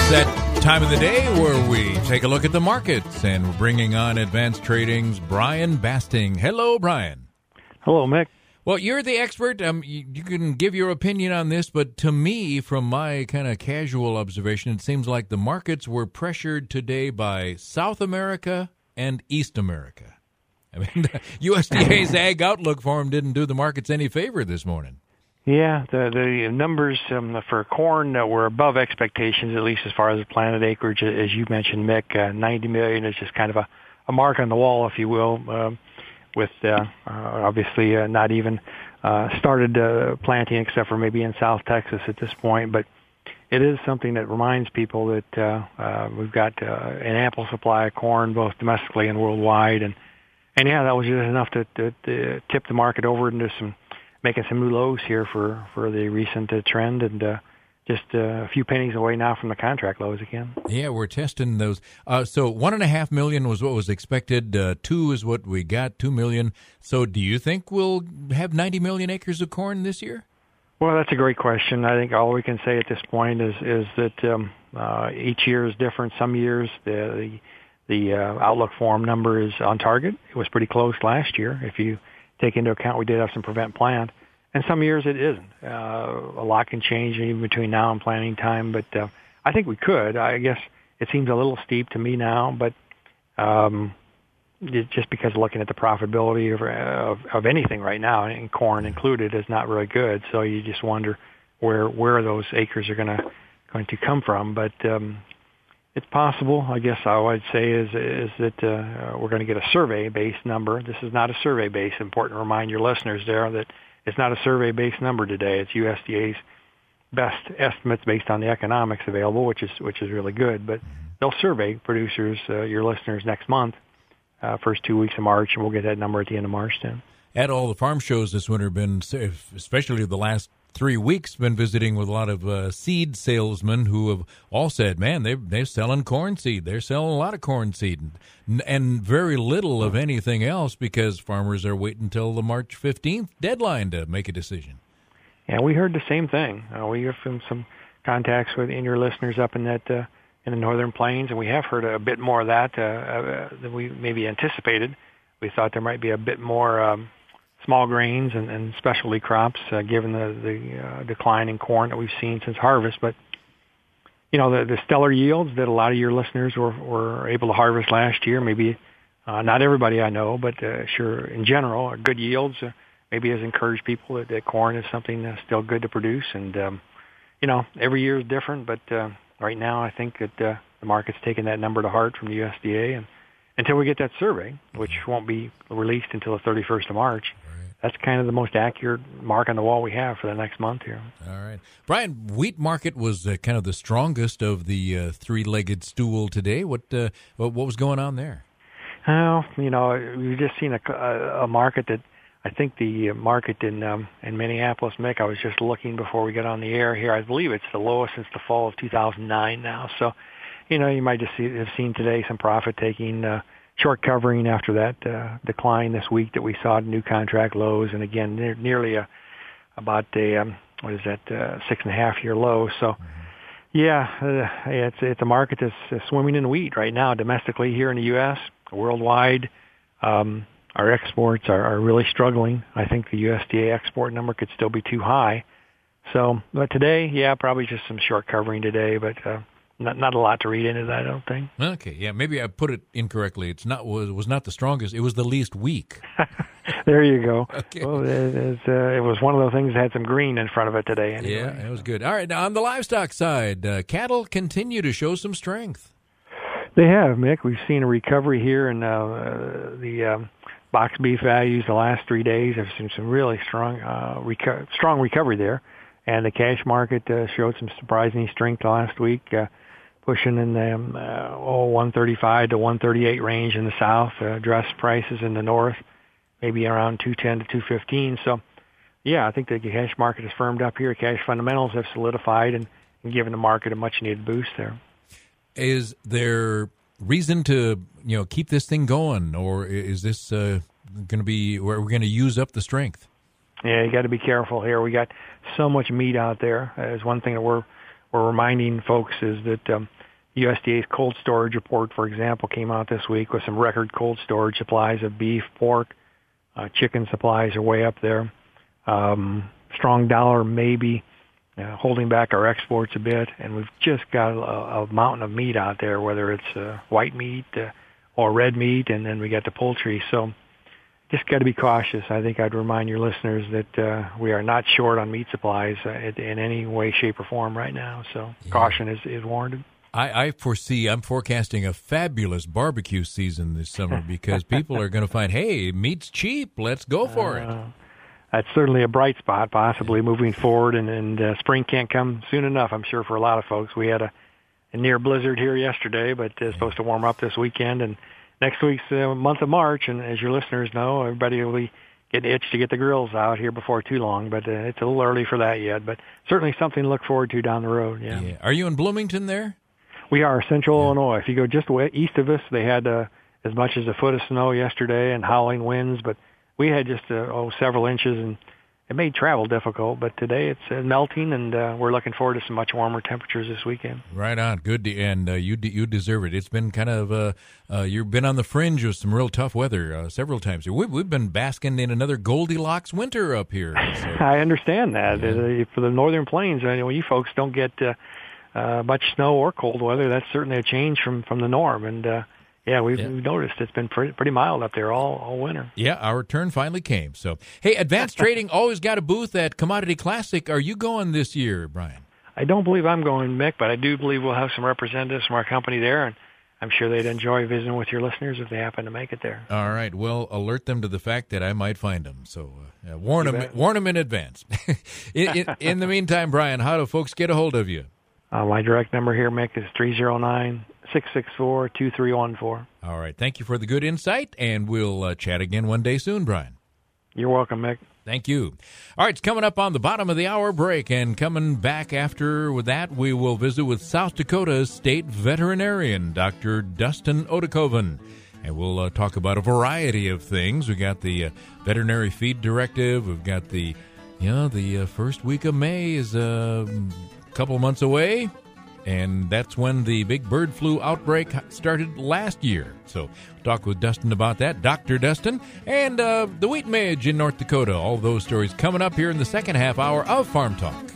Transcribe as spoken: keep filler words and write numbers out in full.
That time of the day where we take a look at the markets, and we're bringing on Advanced Trading's Brian Basting. Hello, Brian. Hello, Mick. Well, you're the expert. Um, you, you can give your opinion on this, but to me, from my kind of casual observation, it seems like the markets were pressured today by South America and East America. I mean, the U S D A's Ag Outlook Forum didn't do the markets any favor this morning. Yeah, the the numbers um, for corn uh, were above expectations, at least as far as the planted acreage, as you mentioned, Mick. Uh, ninety million is just kind of a, a mark on the wall, if you will, um, with uh, uh, obviously uh, not even uh, started uh, planting except for maybe in South Texas at this point. But it is something that reminds people that uh, uh, we've got uh, an ample supply of corn, both domestically and worldwide. And, and yeah, that was just enough to, to, to tip the market over into some making some new lows here for, for the recent uh, trend, and uh, just uh, a few pennies away now from the contract lows again. Yeah, we're testing those. Uh, so one and a half million was what was expected. Uh, two is what we got, two million. So do you think we'll have ninety million acres of corn this year? Well, that's a great question. I think all we can say at this point is is that um, uh, each year is different. Some years the the, the uh, Outlook Forum number is on target. It was pretty close last year, if you take into account we did have some prevent plant, and some years it isn't. Uh, a lot can change even between now and planting time, but uh, I think we could. I guess it seems a little steep to me now, but um, it, just because looking at the profitability of, of of anything right now, and corn included, is not really good. So you just wonder where where those acres are going to going to come from. But um, it's possible. I guess all I'd say is is that uh, we're going to get a survey-based number. This is not a survey-based. Important to remind your listeners there that it's not a survey-based number today. It's U S D A's best estimates based on the economics available, which is which is really good. But they'll survey producers, uh, your listeners, next month, uh, first two weeks of March, and we'll get that number at the end of March then. At all the farm shows this winter, been especially the last three weeks, been visiting with a lot of uh, seed salesmen who have all said, man, they're, they're selling corn seed. They're selling a lot of corn seed and, and very little of anything else because farmers are waiting until the March fifteenth deadline to make a decision. Yeah, we heard the same thing. Uh, we have some, some contacts with in your listeners up in that uh, in the Northern Plains, and we have heard a bit more of that uh, uh, than we maybe anticipated. We thought there might be a bit more um, small grains and, and specialty crops, uh, given the, the uh, decline in corn that we've seen since harvest. But, you know, the, the stellar yields that a lot of your listeners were, were able to harvest last year, maybe uh, not everybody I know, but uh, sure in general, are good yields, uh, maybe has encouraged people that, that corn is something that's still good to produce. And, um, you know, every year is different, but uh, right now I think that uh, the market's taking that number to heart from the U S D A. And until we get that survey, which won't be released until the thirty-first of March, that's kind of the most accurate mark on the wall we have for the next month here. All right. Brian, wheat market was uh, kind of the strongest of the uh, three-legged stool today. What, uh, what what was going on there? Well, you know, we've just seen a, a, a market that I think the market in um, in Minneapolis, Mick, I was just looking before we got on the air here. I believe it's the lowest since the fall of two thousand nine now. So, you know, you might just see, have seen today some profit-taking, uh, short covering after that uh, decline this week that we saw new contract lows, and again ne- nearly a about a um, what is that uh, six and a half year low. So yeah, uh, it's it's a market that's uh, swimming in wheat right now domestically here in the U S, worldwide. Um, our exports are, are really struggling. I think the U S D A export number could still be too high. So, but today, yeah, probably just some short covering today, but. Uh, Not not a lot to read into that, I don't think. Okay, yeah, maybe I put it incorrectly. It's not was was not the strongest. It was the least weak. There you go. Okay. Well, it, it, uh, it was one of those things that had some green in front of it today. Anyway. Yeah, it was good. All right, now on the livestock side, uh, cattle continue to show some strength. They have, Mick. We've seen a recovery here in uh, the um, box beef values the last three days. I've seen some really strong uh, reco- strong recovery there. And the cash market uh, showed some surprising strength last week. Uh, pushing in the um, uh, oh, one thirty-five to one thirty-eight range in the south, uh, dress prices in the north, maybe around two ten to two fifteen. So, yeah, I think the cash market has firmed up here. Cash fundamentals have solidified and, and given the market a much-needed boost there. Is there reason to, you know, keep this thing going, or is this uh, going to be where we're going to use up the strength? Yeah, you got to be careful here. We got so much meat out there. There's one thing that we're we're reminding folks is that um, U S D A's cold storage report, for example, came out this week with some record cold storage supplies of beef, pork, uh, chicken supplies are way up there. Um, strong dollar maybe uh, holding back our exports a bit, and we've just got a, a mountain of meat out there, whether it's uh, white meat uh, or red meat, and then we got the poultry. So just got to be cautious. I think I'd remind your listeners that uh, we are not short on meat supplies uh, in any way, shape, or form right now. So yeah. Caution is, is warranted. I, I foresee, I'm forecasting a fabulous barbecue season this summer because people are going to find, hey, meat's cheap. Let's go for uh, it. That's certainly a bright spot, possibly moving forward, and, and uh, spring can't come soon enough, I'm sure, for a lot of folks. We had a, a near blizzard here yesterday, but it's supposed to warm up this weekend, and next week's the uh, month of March, and as your listeners know, everybody will be getting itched to get the grills out here before too long, but uh, it's a little early for that yet, but certainly something to look forward to down the road. Yeah. yeah. Are you in Bloomington there? We are, Central yeah. Illinois. If you go just away, east of us, they had uh, as much as a foot of snow yesterday and howling winds, but we had just uh, oh several inches, and it made travel difficult. But today it's uh, melting, and uh, we're looking forward to some much warmer temperatures this weekend. Right on, good, to, and uh, you you deserve it. It's been kind of uh, uh, you've been on the fringe of some real tough weather uh, several times. We've we've been basking in another Goldilocks winter up here. So. I understand that yeah. uh, for the northern plains. I know you folks don't get uh, uh, much snow or cold weather. That's certainly a change from from the norm, and. Uh, Yeah, we've, yeah. we've noticed it's been pretty, pretty mild up there all, all winter. Yeah, our turn finally came. So, hey, Advanced Trading always got a booth at Commodity Classic. Are you going this year, Brian? I don't believe I'm going, Mick, but I do believe we'll have some representatives from our company there, and I'm sure they'd enjoy visiting with your listeners if they happen to make it there. All right. Well, alert them to the fact that I might find them. So uh, warn you them bet. warn them in advance. in, in, in the meantime, Brian, how do folks get a hold of you? Uh, my direct number here, Mick, is three oh nine, six six four, two three one four. All right. Thank you for the good insight, and we'll uh, chat again one day soon, Brian. You're welcome, Mick. Thank you. All right, it's coming up on the bottom of the hour break, and coming back after with that, we will visit with South Dakota's state veterinarian, Doctor Dustin Oedekoven. And we'll uh, talk about a variety of things. We got the uh, veterinary feed directive. We've got the, you know, the uh, first week of May is uh, a couple months away. And that's when the big bird flu outbreak started last year. So we'll talk with Dustin about that, Doctor Dustin, and uh, the wheat midge in North Dakota. All those stories coming up here in the second half hour of Farm Talk.